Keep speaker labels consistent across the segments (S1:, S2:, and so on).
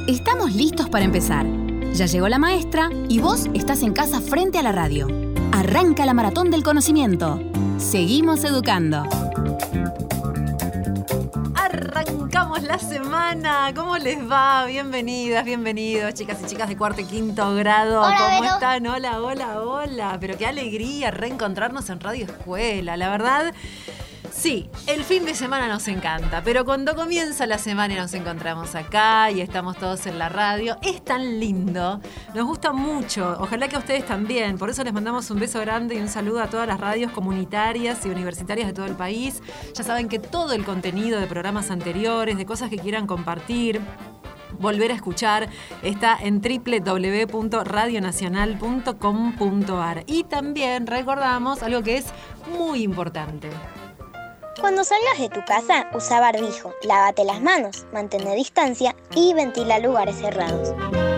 S1: Estamos listos para empezar. Ya llegó la maestra y vos estás en casa frente a la radio. Arranca la maratón del conocimiento. Seguimos educando. Arrancamos la semana. ¿Cómo les va? Bienvenidas, bienvenidos, chicas y chicas de cuarto y quinto grado.
S2: Hola,
S1: ¿Cómo
S2: Vero.
S1: están? Hola, hola, hola. Pero qué alegría reencontrarnos en Radio Escuela. La verdad, sí, el fin de semana nos encanta, pero cuando comienza la semana y nos encontramos acá y estamos todos en la radio, es tan lindo, nos gusta mucho, ojalá que a ustedes también, por eso les mandamos un beso grande y un saludo a todas las radios comunitarias y universitarias de todo el país. Ya saben que todo el contenido de programas anteriores, de cosas que quieran compartir, volver a escuchar, está en www.radionacional.com.ar. Y también recordamos algo que es muy importante.
S2: Cuando salgas de tu casa, usa barbijo, lávate las manos, mantén distancia y ventila lugares cerrados.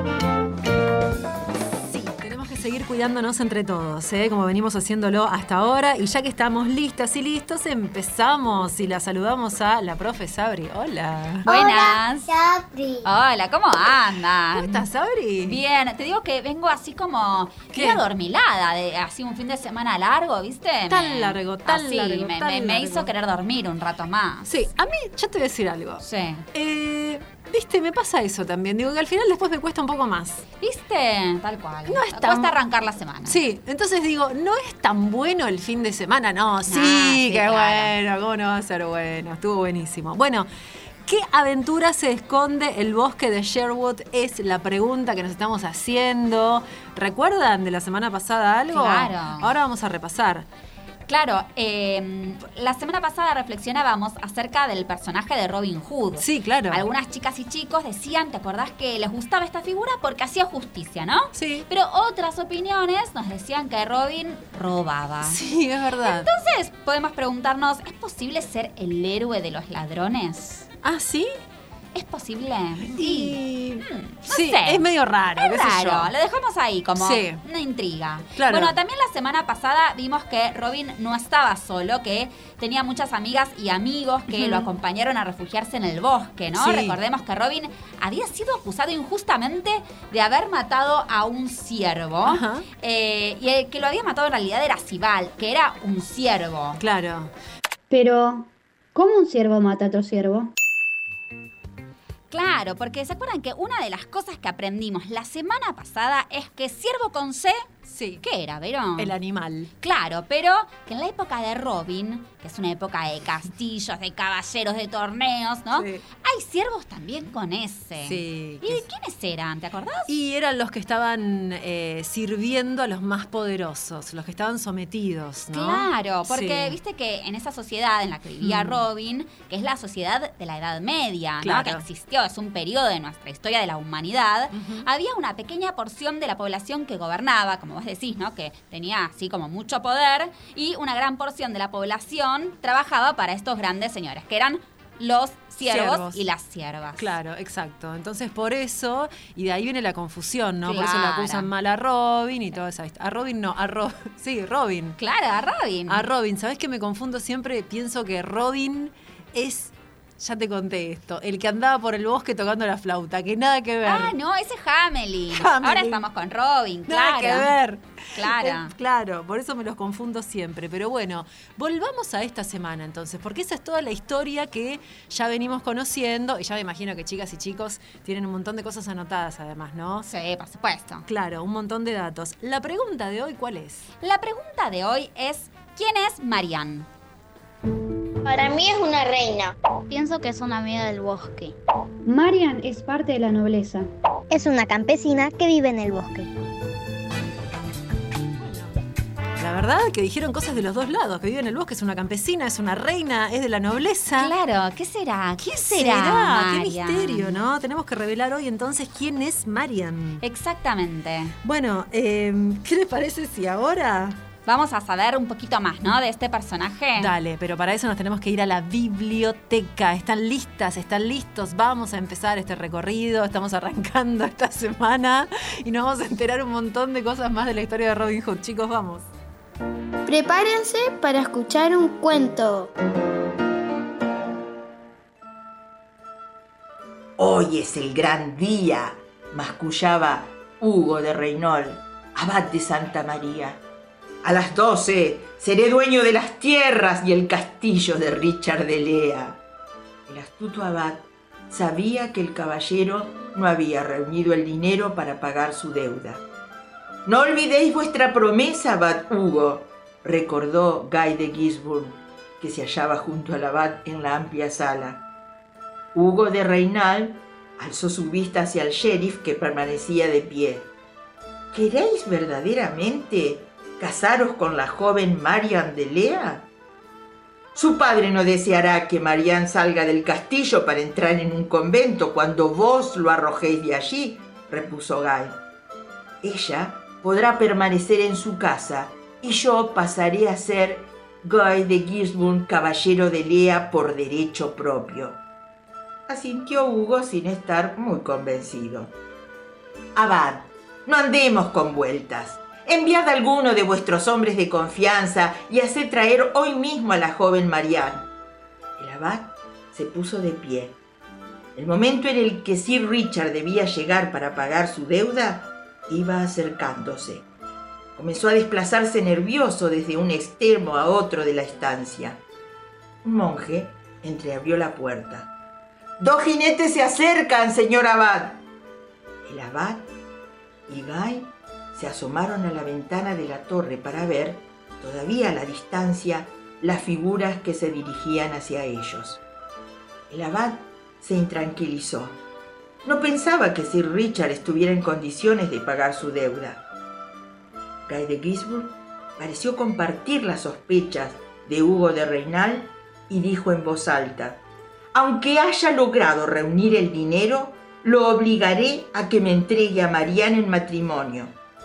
S1: Sí, tenemos que seguir cuidándonos entre todos, como venimos haciéndolo hasta ahora. Y ya que estamos listas y listos, empezamos y la saludamos a la profe Sabri. Hola.
S3: Buenas.
S2: Sabri.
S3: Hola, ¿cómo andan?
S1: ¿Cómo estás, Sabri?
S3: Bien, te digo que vengo así como
S1: ¿Qué?
S3: adormilada, de así un fin de semana largo, ¿viste?
S1: Tan largo, tan
S3: así,
S1: largo,
S3: me
S1: tan largo.
S3: hizo querer dormir un rato más.
S1: Sí, a mí, ya te voy a decir algo.
S3: Sí.
S1: Viste, me pasa eso también. Digo que al final después me cuesta un poco más.
S3: ¿Viste? Tal cual.
S1: No es
S3: Me
S1: tan-
S3: cuesta arrancar la semana.
S1: Sí, entonces digo, no es tan bueno el fin de semana. No, sí,
S3: sí,
S1: qué
S3: claro.
S1: bueno, ¿cómo no va a ser bueno? Estuvo buenísimo. Bueno, ¿qué aventura se esconde el bosque de Sherwood? Es la pregunta que nos estamos haciendo. ¿Recuerdan de la semana pasada algo?
S3: Claro.
S1: Ahora vamos a repasar.
S3: Claro, la semana pasada reflexionábamos acerca del personaje de Robin Hood.
S1: Sí, claro.
S3: Algunas chicas y chicos decían, ¿te acordás que les gustaba esta figura porque hacía justicia, no?
S1: Sí.
S3: Pero otras opiniones nos decían que Robin robaba.
S1: Sí, es verdad.
S3: Entonces, podemos preguntarnos, ¿es posible ser el héroe de los ladrones?
S1: ¿Ah, sí?
S3: ¿Es posible?
S1: Y...
S3: no
S1: sí,
S3: sé.
S1: es medio raro.
S3: Es
S1: qué sé yo.
S3: raro, lo dejamos ahí como
S1: Sí.
S3: una intriga.
S1: Claro.
S3: Bueno, también la semana pasada vimos que Robin no estaba solo, que tenía muchas amigas y amigos que lo acompañaron a refugiarse en el bosque, ¿no?
S1: Sí.
S3: Recordemos que Robin había sido acusado injustamente de haber matado a un ciervo.
S1: Ajá.
S3: Y el que lo había matado en realidad era Sibal, que era un ciervo.
S1: Claro.
S4: Pero, ¿cómo un ciervo mata a otro ciervo?
S3: Claro, porque ¿se acuerdan que una de las cosas que aprendimos la semana pasada es que ciervo con C,
S1: Sí.
S3: ¿qué era, Verón?
S1: El animal.
S3: Claro, pero que en la época de Robin, que es una época de castillos, de caballeros, de torneos, ¿no?
S1: Sí.
S3: Hay ciervos también con ese.
S1: Sí.
S3: ¿Y quiénes eran? ¿Te acordás?
S1: Y eran los que estaban sirviendo a los más poderosos, los que estaban sometidos, ¿no?
S3: Claro, porque
S1: Sí.
S3: viste que en esa sociedad en la que vivía Robin, que es la sociedad de la Edad Media, ¿no?
S1: Claro.
S3: Que existió, es un periodo de nuestra historia de la humanidad, había una pequeña porción de la población que gobernaba, como vos decís, ¿no? Que tenía así como mucho poder, y una gran porción de la población trabajaba para estos grandes señores, que eran los siervos y las siervas.
S1: Claro, exacto. Entonces por eso, y de ahí viene la confusión, ¿no? Por eso le
S3: Claro.
S1: acusan mal a Robin y toda esa... A Robin no, sí, Robin.
S3: Claro, a Robin.
S1: A Robin, ¿sabés que me confundo siempre? Pienso que Robin es... Ya te conté esto, el que andaba por el bosque tocando la flauta, que nada que ver.
S3: Ah, no, ese es Hamelin.
S1: Hamelin.
S3: Ahora estamos con Robin, claro.
S1: Nada que ver.
S3: Claro.
S1: Claro, por eso me los confundo siempre. Pero bueno, volvamos a esta semana entonces, porque esa es toda la historia que ya venimos conociendo. Y ya me imagino que chicas y chicos tienen un montón de cosas anotadas además, ¿no?
S3: Sí, por supuesto.
S1: Claro, un montón de datos. La pregunta de hoy, ¿cuál es?
S3: La pregunta de hoy es, ¿quién es Marianne?
S2: Para mí es una reina.
S5: Pienso que es una amiga del bosque.
S4: Marian es parte de la nobleza.
S2: Es una campesina que vive en el bosque.
S1: La verdad que dijeron cosas de los dos lados, que vive en el bosque, es una campesina, es una reina, es de la nobleza.
S3: Claro, ¿qué será? ¿Quién
S1: ¿Será? Qué
S3: Marianne?
S1: misterio, ¿no? Tenemos que revelar hoy entonces quién es Marian.
S3: Exactamente.
S1: Bueno, ¿qué les parece si ahora?
S3: Vamos a saber un poquito más, ¿no? De este personaje.
S1: Dale, pero para eso nos tenemos que ir a la biblioteca. ¿Están listas? ¿Están listos? Vamos a empezar este recorrido. Estamos arrancando esta semana y nos vamos a enterar un montón de cosas más de la historia de Robin Hood. Chicos, vamos.
S6: Prepárense para escuchar un cuento.
S7: Hoy es el gran día, mascullaba Hugo de Reynol, abad de Santa María. A las 12 seré dueño de las tierras y el castillo de Richard de Lea. El astuto abad sabía que el caballero no había reunido el dinero para pagar su deuda. «No olvidéis vuestra promesa, abad Hugo», recordó Guy de Gisborne, que se hallaba junto al abad en la amplia sala. Hugo de Reynal alzó su vista hacia el sheriff, que permanecía de pie. «¿Queréis verdaderamente casaros con la joven Marianne de Lea? Su padre no deseará que Marianne salga del castillo para entrar en un convento cuando vos lo arrojéis de allí», repuso Guy. «Ella podrá permanecer en su casa y yo pasaré a ser Guy de Gisborne, caballero de Lea por derecho propio», asintió Hugo sin estar muy convencido. «Abad, no andemos con vueltas. Enviad a alguno de vuestros hombres de confianza y haced traer hoy mismo a la joven Marianne». El abad se puso de pie. El momento en el que Sir Richard debía llegar para pagar su deuda iba acercándose. Comenzó a desplazarse nervioso desde un extremo a otro de la estancia. Un monje entreabrió la puerta. «¡Dos jinetes se acercan, señor abad!». El abad y Guy se asomaron a la ventana de la torre para ver, todavía a la distancia, las figuras que se dirigían hacia ellos. El abad se intranquilizó. No pensaba que Sir Richard estuviera en condiciones de pagar su deuda. Guy de Gisborne pareció compartir las sospechas de Hugo de Reynal y dijo en voz alta: «Aunque haya logrado reunir el dinero, lo obligaré a que me entregue a Marianne en matrimonio».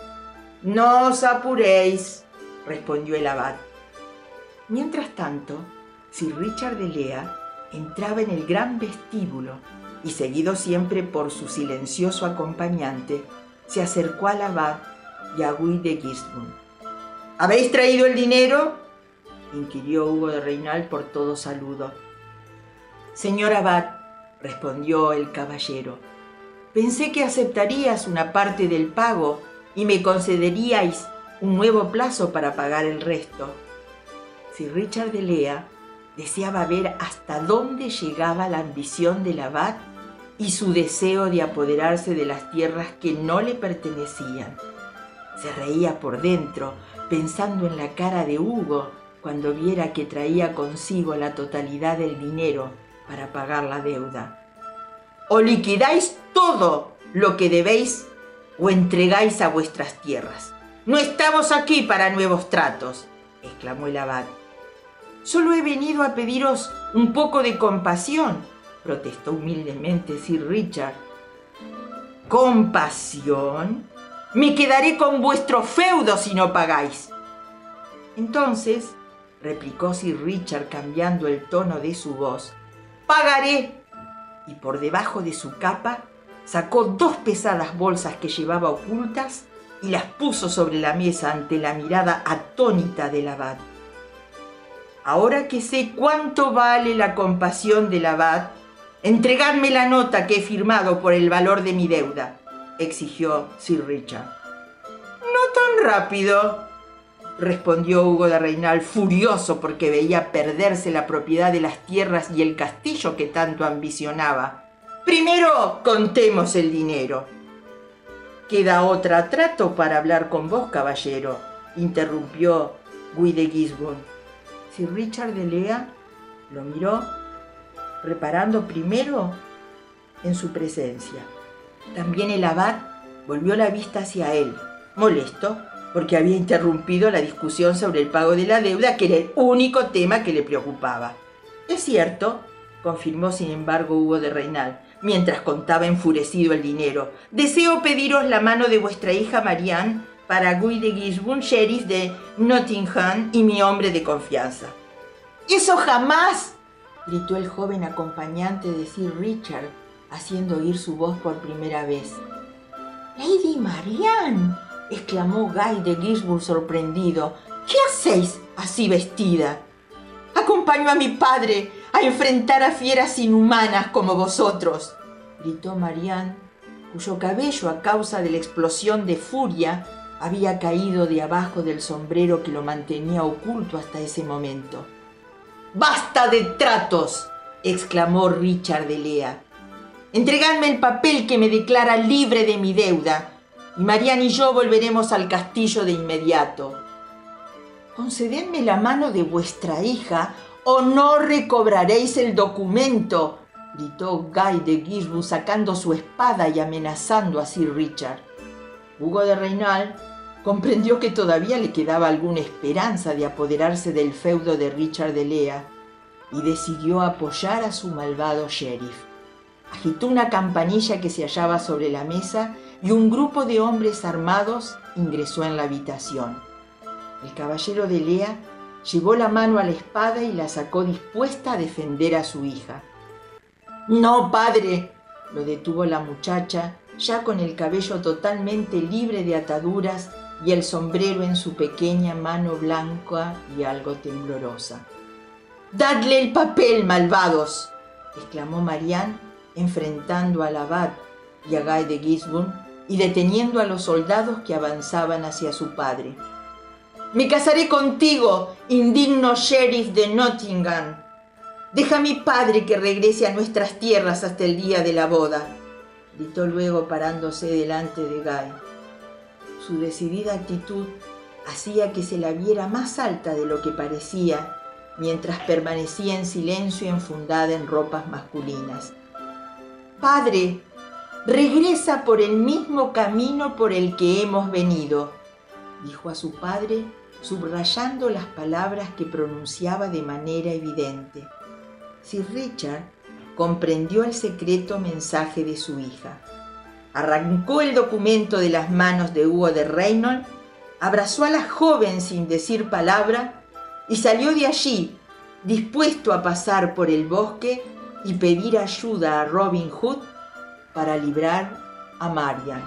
S7: «No os apuréis», respondió el abad. Mientras tanto, Sir Richard de Lea entraba en el gran vestíbulo y, seguido siempre por su silencioso acompañante, se acercó al abad y a Guy de Gisborne. «¿Habéis traído el dinero?», inquirió Hugo de Reynal por todo saludo. «Señor abad», respondió el caballero, «pensé que aceptarías una parte del pago y me concederíais un nuevo plazo para pagar el resto». Sir Richard de Lea deseaba ver hasta dónde llegaba la ambición del abad y su deseo de apoderarse de las tierras que no le pertenecían. Se reía por dentro, pensando en la cara de Hugo cuando viera que traía consigo la totalidad del dinero para pagar la deuda. «O liquidáis todo lo que debéis o entregáis a vuestras tierras. No estamos aquí para nuevos tratos», exclamó el abad. «Solo he venido a pediros un poco de compasión», protestó humildemente Sir Richard. «¿Compasión? Me quedaré con vuestro feudo si no pagáis». «Entonces», replicó Sir Richard cambiando el tono de su voz, «pagaré». Y por debajo de su capa sacó 2 pesadas bolsas que llevaba ocultas y las puso sobre la mesa ante la mirada atónita del abad. «Ahora que sé cuánto vale la compasión del abad, entregadme la nota que he firmado por el valor de mi deuda», exigió Sir Richard. «No tan rápido», respondió Hugo de Reynal, furioso porque veía perderse la propiedad de las tierras y el castillo que tanto ambicionaba. «Primero contemos el dinero». «Queda otro trato para hablar con vos, caballero», interrumpió Guy de Gisborne. Sir Richard de Lea lo miró, reparando primero en su presencia. También el abad volvió la vista hacia él, molesto porque había interrumpido la discusión sobre el pago de la deuda, que era el único tema que le preocupaba. «Es cierto», confirmó sin embargo Hugo de Reynal, mientras contaba enfurecido el dinero. «Deseo pediros la mano de vuestra hija Marianne para Guy de Gisborne, sheriff de Nottingham y mi hombre de confianza». «¡Eso jamás!», gritó el joven acompañante de Sir Richard, haciendo oír su voz por primera vez. «¡Lady Marianne!», exclamó Guy de Gisborne sorprendido. «¿Qué hacéis así vestida?». «Acompaño a mi padre a enfrentar a fieras inhumanas como vosotros», gritó Marianne, cuyo cabello, a causa de la explosión de furia, había caído de abajo del sombrero que lo mantenía oculto hasta ese momento. ¡Basta de tratos!, exclamó Richard de Lea. Entregadme el papel que me declara libre de mi deuda, y Marianne y yo volveremos al castillo de inmediato. Concededme la mano de vuestra hija o no recobraréis el documento, gritó Guy de Gisborne sacando su espada y amenazando a Sir Richard. Hugo de Reinal comprendió que todavía le quedaba alguna esperanza de apoderarse del feudo de Richard de Lea y decidió apoyar a su malvado sheriff. Agitó una campanilla que se hallaba sobre la mesa y un grupo de hombres armados ingresó en la habitación. El caballero de Lea llevó la mano a la espada y la sacó dispuesta a defender a su hija. «No, padre», lo detuvo la muchacha, ya con el cabello totalmente libre de ataduras y el sombrero en su pequeña mano blanca y algo temblorosa. «¡Dadle el papel, malvados!», exclamó Marianne, enfrentando al abad y a Guy de Gisborne y deteniendo a los soldados que avanzaban hacia su padre. «Me casaré contigo, indigno sheriff de Nottingham. Deja a mi padre que regrese a nuestras tierras hasta el día de la boda», gritó luego parándose delante de Guy. Su decidida actitud hacía que se la viera más alta de lo que parecía, mientras permanecía en silencio enfundada en ropas masculinas. «Padre, regresa por el mismo camino por el que hemos venido», dijo a su padre, subrayando las palabras que pronunciaba de manera evidente. Sir Richard comprendió el secreto mensaje de su hija. Arrancó el documento de las manos de Hugo de Reinald, abrazó a la joven sin decir palabra y salió de allí, dispuesto a pasar por el bosque y pedir ayuda a Robin Hood para librar a Marianne.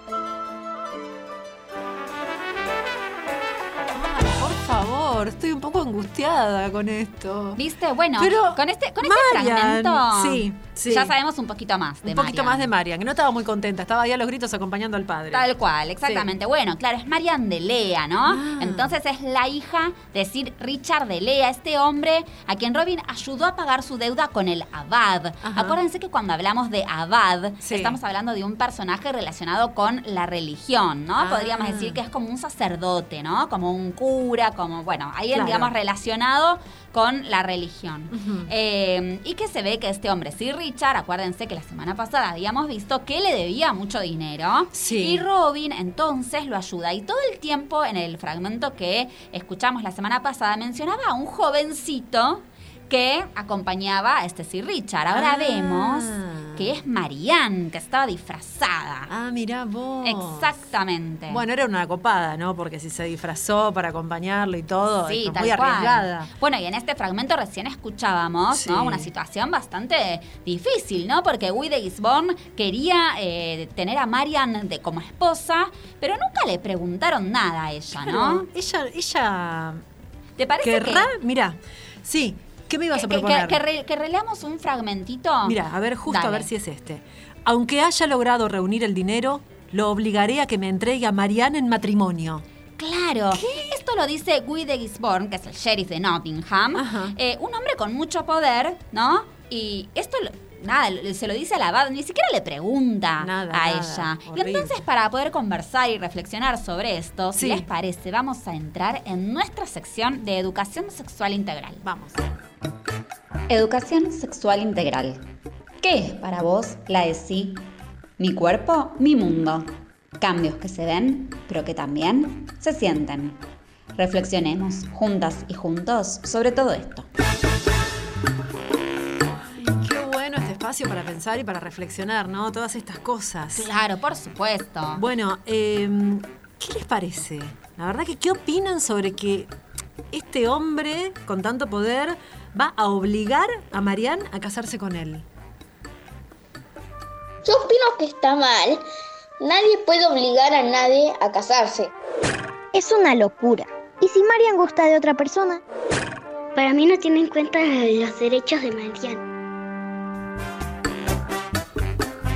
S1: Por favor, estoy un poco angustiada con esto.
S3: ¿Viste? Bueno,
S1: pero
S3: con este
S1: Marianne,
S3: fragmento
S1: sí.
S3: ya sabemos un poquito más de
S1: Un poquito
S3: Marianne.
S1: más de Marianne, que no estaba muy contenta, estaba ahí a los gritos acompañando al padre.
S3: Tal cual, exactamente.
S1: Sí.
S3: Bueno, claro, es Marianne de Lea, ¿no?
S1: Ah.
S3: Entonces es la hija de Sir Richard de Lea, este hombre a quien Robin ayudó a pagar su deuda con el abad.
S1: Ajá.
S3: Acuérdense que cuando hablamos de abad,
S1: Sí.
S3: estamos hablando de un personaje relacionado con la religión, ¿no?
S1: Ah.
S3: Podríamos decir que es como un sacerdote, ¿no? Como un cura, como, bueno, alguien,
S1: Claro.
S3: digamos, relacionado con la religión.
S1: Ujú.
S3: Y que se ve que este hombre, Sir Richard, acuérdense que la semana pasada habíamos visto que le debía mucho dinero.
S1: Sí.
S3: Y Robin entonces lo ayuda. Y todo el tiempo en el fragmento que escuchamos la semana pasada mencionaba a un jovencito que acompañaba a este Sir Richard. Ahora vemos que es Marianne, que estaba disfrazada.
S1: Ah, mirá vos.
S3: Exactamente.
S1: Bueno, era una copada, ¿no? Porque si se disfrazó para acompañarlo y todo,
S3: Sí,
S1: esto es
S3: tal
S1: muy
S3: cual.
S1: arriesgada.
S3: Bueno, y en este fragmento recién escuchábamos,
S1: Sí.
S3: ¿no? Una situación bastante difícil, ¿no? Porque Guy de Gisborne quería tener a Marianne como esposa, pero nunca le preguntaron nada a ella, ¿no?
S1: Claro, ella
S3: ¿Te parece
S1: querrá, mirá, sí, ¿qué me ibas a proponer?
S3: que releamos un fragmentito?
S1: Mira, a ver, justo
S3: Dale.
S1: a ver si es este. Aunque haya logrado reunir el dinero, lo obligaré a que me entregue a Marianne en matrimonio.
S3: Claro, esto lo dice Guy de Gisborne, que es el sheriff de Nottingham,
S1: Ajá.
S3: un hombre con mucho poder, ¿no? Y esto, nada, se lo dice al abad, ni siquiera le pregunta
S1: Nada,
S3: a
S1: nada,
S3: ella. Y
S1: horrible.
S3: entonces, para poder conversar y reflexionar sobre esto, si
S1: Sí.
S3: les parece, vamos a entrar en nuestra sección de Educación Sexual Integral.
S1: Vamos.
S8: Educación sexual integral. ¿Qué es para vos la ESI? Mi cuerpo, mi mundo. Cambios que se ven, pero que también se sienten. Reflexionemos juntas y juntos sobre todo esto.
S1: Qué bueno este espacio para pensar y para reflexionar, ¿no? Todas estas cosas.
S3: Claro, por supuesto.
S1: Bueno, ¿qué les parece? La verdad que, ¿qué opinan sobre que este hombre con tanto poder va a obligar a Marianne a casarse con él?
S2: Yo opino que está mal. Nadie puede obligar a nadie a casarse.
S9: Es una locura. ¿Y si Marianne gusta de otra persona?
S5: Para mí no tiene en cuenta los derechos de Marianne.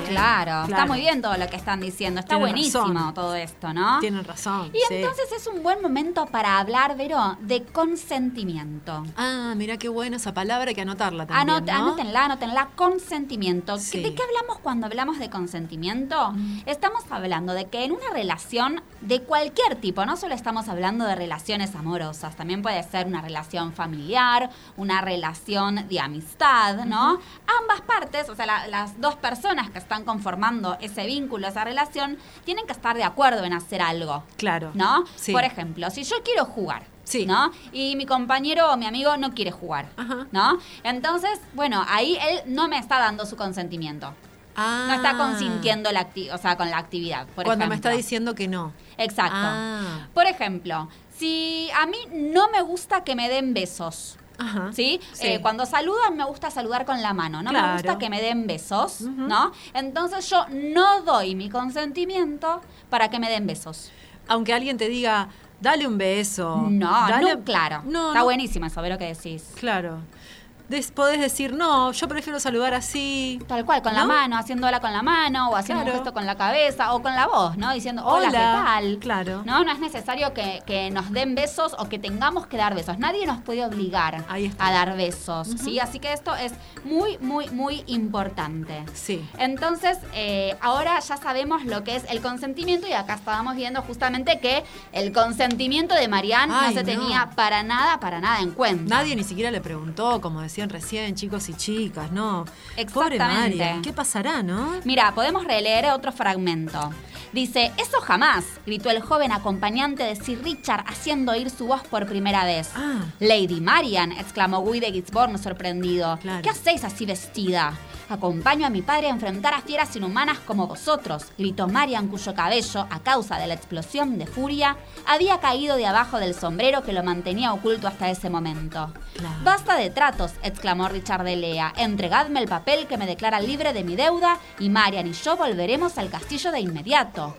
S3: Claro, está muy bien todo lo que están diciendo. Está buenísimo todo esto, ¿no?
S1: Tienen razón.
S3: Y entonces es un buen momento para hablar, Vero, de consentimiento.
S1: Ah, mira qué bueno esa palabra, hay que anotarla también, ¿no?
S3: Anótenla, consentimiento.
S1: Sí.
S3: ¿De qué hablamos cuando hablamos de consentimiento? Estamos hablando de que en una relación de cualquier tipo, no solo estamos hablando de relaciones amorosas, también puede ser una relación familiar, una relación de amistad, ¿no? Ambas partes, o sea, las dos personas que están conformando ese vínculo, esa relación, tienen que estar de acuerdo en hacer algo.
S1: Claro.
S3: ¿No?
S1: Sí.
S3: Por ejemplo, si yo quiero jugar,
S1: sí,
S3: ¿no? Y mi compañero o mi amigo no quiere jugar, ¿no? Entonces, bueno, ahí él no me está dando su consentimiento. No está consintiendo con la actividad, por
S1: Cuando
S3: ejemplo.
S1: me está diciendo que no.
S3: Exacto. Por ejemplo, si a mí no me gusta que me den besos, ¿sí? Cuando saludan me gusta saludar con la mano, no me gusta que me den besos, ¿no? Entonces yo no doy mi consentimiento para que me den besos.
S1: Aunque alguien te diga, dale un beso.
S3: Claro. Está buenísimo eso, ver lo que decís.
S1: Claro. Podés decir, no, yo prefiero saludar así.
S3: Tal cual, con la mano, haciéndola con la mano, o haciendo un gesto con la cabeza, o con la voz, ¿no? Diciendo, hola, ¿qué tal?
S1: Claro.
S3: No es necesario que nos den besos o que tengamos que dar besos. Nadie nos puede obligar a dar besos, ¿sí? Así que esto es muy, muy, muy importante.
S1: Sí.
S3: Entonces, ahora ya sabemos lo que es el consentimiento y acá estábamos viendo justamente que el consentimiento de Marian no se tenía para nada en cuenta.
S1: Nadie ni siquiera le preguntó, como decían recién, chicos y chicas, ¿no?
S3: Exactamente.
S1: Pobre Marian, ¿qué pasará, no?
S3: Mira, podemos releer otro fragmento. Dice, eso jamás, gritó el joven acompañante de Sir Richard haciendo oír su voz por primera vez. Lady Marian, exclamó Guy de Gisborne sorprendido. Claro. ¿Qué hacéis así vestida? Acompaño a mi padre a enfrentar a fieras inhumanas como vosotros, gritó Marian, cuyo cabello, a causa de la explosión de furia, había caído de abajo del sombrero que lo mantenía oculto hasta ese momento. Claro. Basta de tratos, exclamó Richard de Lea. Entregadme el papel que me declara libre de mi deuda y Marian y yo volveremos al castillo de inmediato.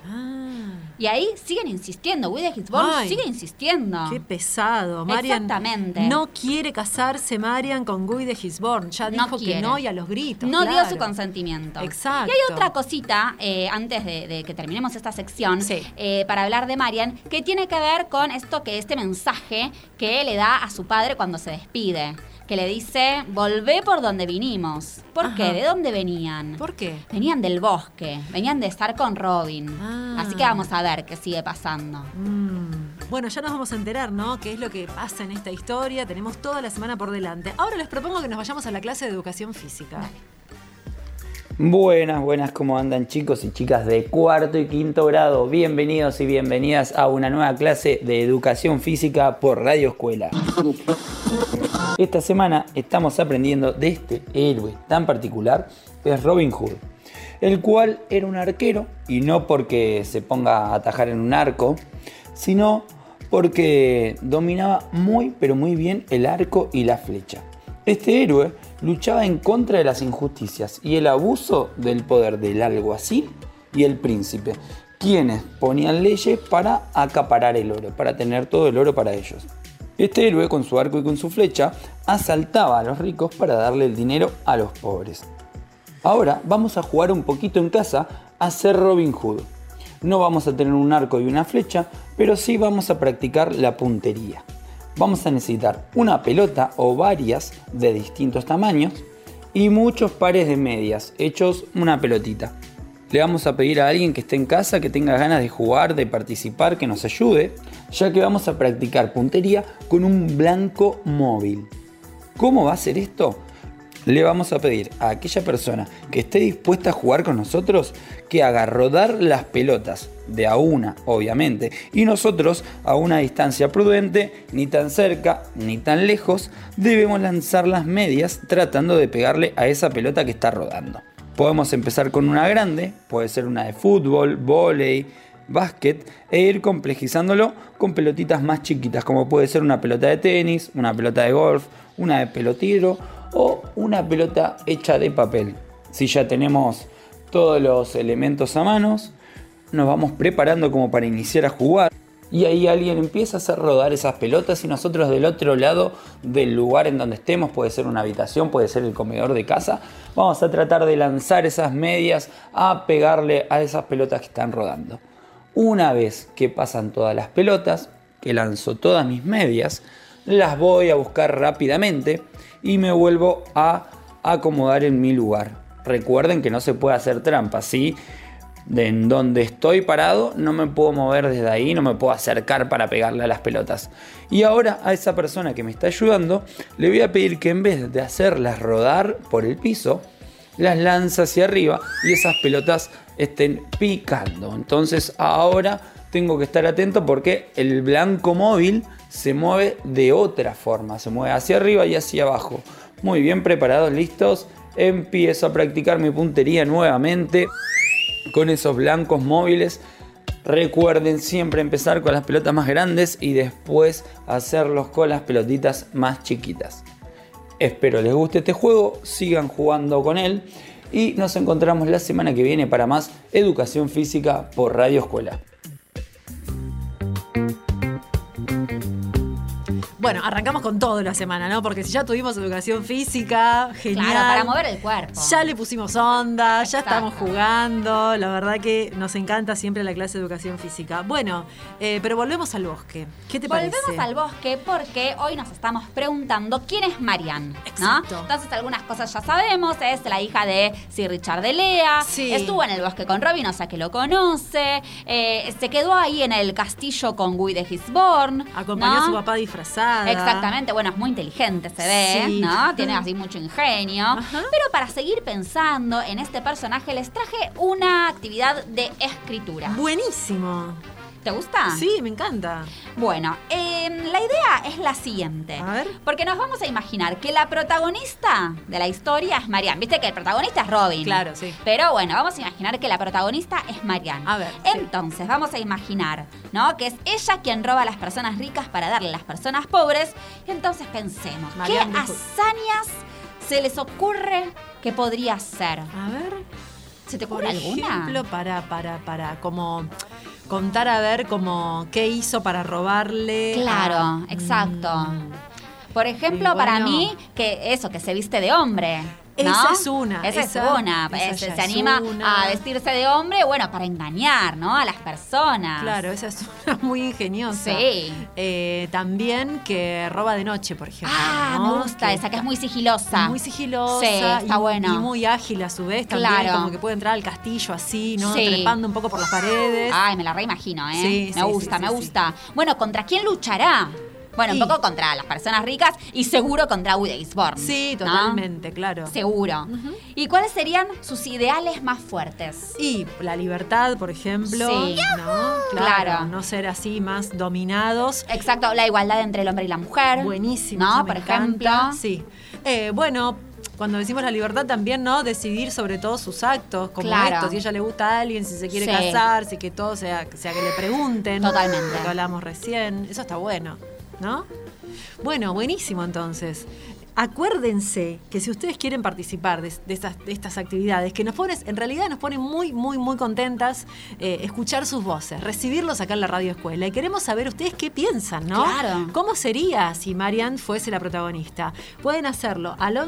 S3: Y ahí siguen insistiendo, Guy de Gisborne sigue insistiendo.
S1: Qué pesado. Marian
S3: Exactamente.
S1: No quiere casarse Marian con Guy de Gisborne. Ya dijo que no y a los gritos.
S3: No dio su consentimiento.
S1: Exacto.
S3: Y hay otra cosita, antes de que terminemos esta sección, para hablar de Marian, que tiene que ver con este mensaje que le da a su padre cuando se despide. Que le dice, volvé por donde vinimos. ¿Por qué? ¿De dónde venían?
S1: ¿Por qué?
S3: Venían del bosque, venían de estar con Robin. Así que vamos a ver qué sigue pasando.
S1: Bueno, ya nos vamos a enterar, ¿no? ¿Qué es lo que pasa en esta historia? Tenemos toda la semana por delante. Ahora les propongo que nos vayamos a la clase de educación física.
S10: Buenas, ¿cómo andan chicos y chicas de cuarto y quinto grado? Bienvenidos y bienvenidas a una nueva clase de educación física por Radio Escuela. Esta semana estamos aprendiendo de este héroe tan particular que es Robin Hood, el cual era un arquero, y no porque se ponga a atajar en un arco, sino porque dominaba muy bien el arco y la flecha. Este héroe luchaba en contra de las injusticias y el abuso del poder del alguacil y el príncipe, quienes ponían leyes para acaparar el oro, para tener todo el oro para ellos. Este héroe, con su arco y con su flecha, asaltaba a los ricos para darle el dinero a los pobres. Ahora vamos a jugar un poquito en casa a ser Robin Hood. No vamos a tener un arco y una flecha, pero sí vamos a practicar la puntería. Vamos a necesitar una pelota o varias de distintos tamaños y muchos pares de medias, hechos una pelotita. Le vamos a pedir a alguien que esté en casa, que tenga ganas de jugar, de participar, que nos ayude, ya que vamos a practicar puntería con un blanco móvil. ¿Cómo va a ser esto? Le vamos a pedir a aquella persona que esté dispuesta a jugar con nosotros que haga rodar las pelotas, de a una obviamente, y nosotros a una distancia prudente, ni tan cerca ni tan lejos, debemos lanzar las medias tratando de pegarle a esa pelota que está rodando. Podemos empezar con una grande, puede ser una de fútbol, vóley, básquet, e ir complejizándolo con pelotitas más chiquitas, como puede ser una pelota de tenis, una pelota de golf, una de pelotero o una pelota hecha de papel. Si ya tenemos todos los elementos a manos, nos vamos preparando como para iniciar a jugar. y ahí alguien empieza a hacer rodar esas pelotas y nosotros del otro lado del lugar en donde estemos, puede ser una habitación, puede ser el comedor de casa, vamos a tratar de lanzar esas medias a pegarle a esas pelotas que están rodando. Una vez que pasan todas las pelotas, que lanzo todas mis medias, las voy a buscar rápidamente y me vuelvo a acomodar en mi lugar. Recuerden que no se puede hacer trampa, ¿sí? En donde estoy parado no me puedo mover desde ahí, no me puedo acercar para pegarle a las pelotas. Y ahora a esa persona que me está ayudando le voy a pedir que en vez de hacerlas rodar por el piso, las lance hacia arriba y esas pelotas estén picando. Entonces ahora tengo que estar atento porque el blanco móvil se mueve de otra forma, se mueve hacia arriba y hacia abajo. Muy bien, preparados, listos. Empiezo a practicar mi puntería nuevamente con esos blancos móviles. Recuerden siempre empezar con las pelotas más grandes y después hacerlos con las pelotitas más chiquitas. Espero les guste este juego, sigan jugando con él y nos encontramos la semana que viene para más educación física por Radio Escuela.
S1: Bueno, arrancamos con todo la semana, ¿no? Porque si ya tuvimos educación física, genial.
S3: Claro, para mover el cuerpo.
S1: Ya le pusimos onda, ya estamos jugando. La verdad que nos encanta siempre la clase de educación física. Bueno, pero volvemos al bosque. ¿Qué te parece?
S3: Volvemos al bosque porque hoy nos estamos preguntando quién es Marianne, ¿no?
S1: Exacto.
S3: Entonces algunas cosas ya sabemos. Es la hija de Sir Richard de Lea.
S1: Sí.
S3: Estuvo en el bosque con Robin, o sea que lo conoce. Se quedó ahí en el castillo con Guy de Gisborne.
S1: Acompañó a su papá disfrazada.
S3: Exactamente, bueno, es muy inteligente, se ve,
S1: Sí.
S3: ¿no? Tiene así mucho ingenio.
S1: Ajá.
S3: Pero para seguir pensando en este personaje, les traje una actividad de escritura.
S1: Buenísimo.
S3: ¿Te gusta?
S1: Sí, me encanta.
S3: Bueno, la idea es la siguiente.
S1: A ver.
S3: Porque nos vamos a imaginar que la protagonista de la historia es Marianne. Viste que el protagonista es Robin.
S1: Claro, sí.
S3: Pero bueno, vamos a imaginar que la protagonista es Marianne.
S1: A ver, sí.
S3: Entonces, vamos a imaginar, ¿no? Que es ella quien roba a las personas ricas para darle a las personas pobres. Y entonces pensemos,
S1: Marianne
S3: ¿qué
S1: de
S3: hazañas se les ocurre que podría hacer?
S1: A ver.
S3: ¿Se te
S1: Por
S3: ocurre alguna?
S1: ejemplo, para como contar a ver como qué hizo para robarle.
S3: Claro, exacto. Por ejemplo,
S1: Y
S3: para
S1: bueno.
S3: mí, que se viste de hombre. ¿no?
S1: Esa es una.
S3: Esa es una.
S1: esa ya
S3: Se
S1: es
S3: anima
S1: una.
S3: a vestirse de hombre, bueno, para engañar, ¿no? A las personas.
S1: Claro, esa es una muy ingeniosa.
S3: Sí.
S1: También que roba de noche, por ejemplo.
S3: Ah,
S1: ¿no?
S3: me gusta esa, que es muy sigilosa.
S1: Muy sigilosa.
S3: Sí, está bueno.
S1: Y muy ágil a su vez también.
S3: Claro.
S1: Como que puede entrar al castillo así, ¿no?
S3: Sí.
S1: Trepando un poco por las paredes.
S3: Ay, me la reimagino, ¿eh?
S1: Sí,
S3: me
S1: sí,
S3: gusta,
S1: sí,
S3: me
S1: sí,
S3: gusta. Bueno, ¿contra quién luchará? Bueno, un
S1: Y-
S3: poco contra las personas ricas y seguro contra Guy de Gisborne.
S1: Sí,
S3: ¿no?
S1: totalmente, claro.
S3: Seguro. ¿Y cuáles serían sus ideales más fuertes?
S1: Y la libertad, por ejemplo.
S3: Sí.
S1: ¿No?
S3: Claro.
S1: No ser así más dominados.
S3: Exacto, la igualdad entre el hombre y la mujer.
S1: Buenísimo.
S3: ¿No?
S1: eso me
S3: Por
S1: encanta.
S3: ejemplo.
S1: Sí. Bueno, cuando decimos la libertad también, ¿no? Decidir sobre todo sus actos, como
S3: Claro.
S1: esto. Si a ella le gusta a alguien, si se quiere
S3: Sí.
S1: casar, si que todo sea que le pregunten.
S3: Totalmente.
S1: Lo que hablamos recién. Eso está bueno, ¿no? Bueno, buenísimo entonces. Acuérdense que si ustedes quieren participar de estas actividades, que en realidad nos ponen muy, muy, muy contentas escuchar sus voces, recibirlos acá en la Radio Escuela. Y queremos saber ustedes qué piensan, ¿no?
S3: Claro.
S1: ¿Cómo sería si Marianne fuese la protagonista? Pueden hacerlo al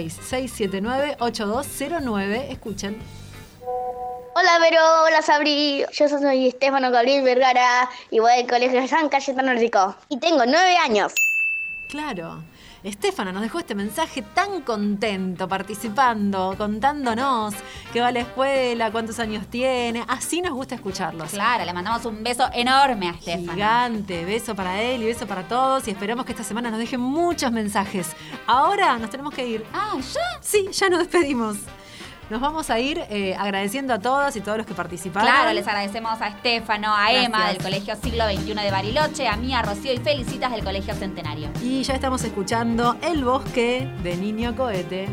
S1: 116-679-8209. Escuchen.
S5: Hola Vero, hola Sabri, yo soy Estefano Gabriel Vergara y voy al colegio San Cayetano Rico y tengo 9 años.
S1: Claro. Estefano nos dejó este mensaje tan contento, participando, contándonos que va a la escuela, cuántos años tiene. Así nos gusta escucharlos.
S3: Claro, le mandamos un beso enorme a Estefano.
S1: Gigante, beso para él y beso para todos y esperamos que esta semana nos dejen muchos mensajes. Ahora nos tenemos que ir.
S3: Ah, ¿ya?
S1: Sí, ya nos despedimos. Nos vamos a ir agradeciendo a todas y todos los que participaron.
S3: Claro, les agradecemos a Estefano, a
S1: Gracias.
S3: Emma del Colegio Siglo XXI de Bariloche, a mí, a Rocío y Felicitas del Colegio Centenario.
S1: Y ya estamos escuchando El Bosque de Niño Cohete.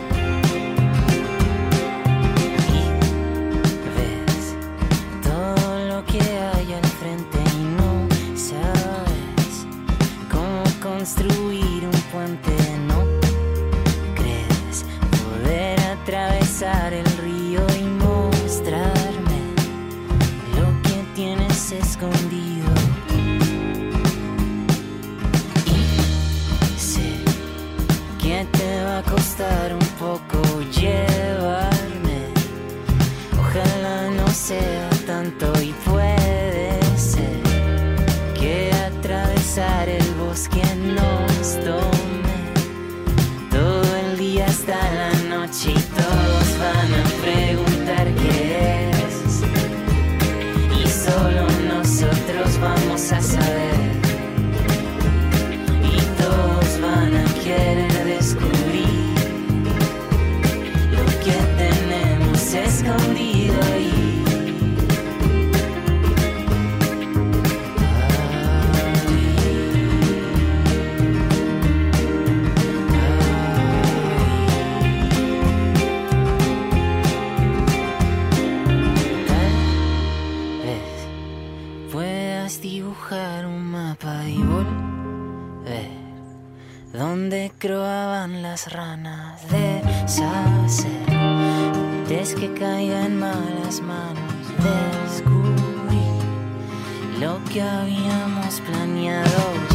S11: Ves todo lo que hay al frente y no sabes cómo construir un puente, no crees poder atravesar el río y mostrarme lo que tienes escondido. querido ir. Dibujar un mapa y volver donde croaban las ranas, deshacer antes que caiga en malas manos, descubrir lo que habíamos planeado.